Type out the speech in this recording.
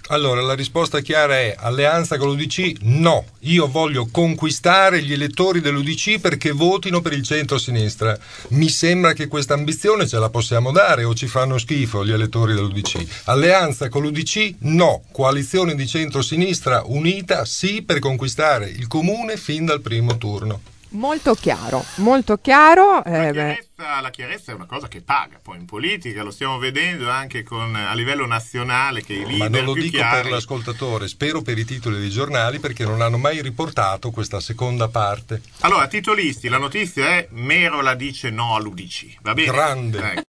Allora, la risposta chiara è alleanza con l'UDC? No, io voglio conquistare gli elettori dell'UDC perché votino per il centro-sinistra. Mi sembra che questa ambizione ce la possiamo dare o ci fanno schifo gli elettori dell'UDC. Alleanza con l'UDC? No. Coalizione di centro-sinistra unita? Sì, per conquistare il comune fin dal primo turno. Molto chiaro, molto chiaro. La chiarezza è una cosa che paga, poi in politica lo stiamo vedendo anche a livello nazionale che i leader Ma non lo più dico chiari... per l'ascoltatore, spero per i titoli dei giornali perché non hanno mai riportato questa seconda parte. Allora, titolisti, la notizia è Merola dice no all'UDC, va bene? Grande.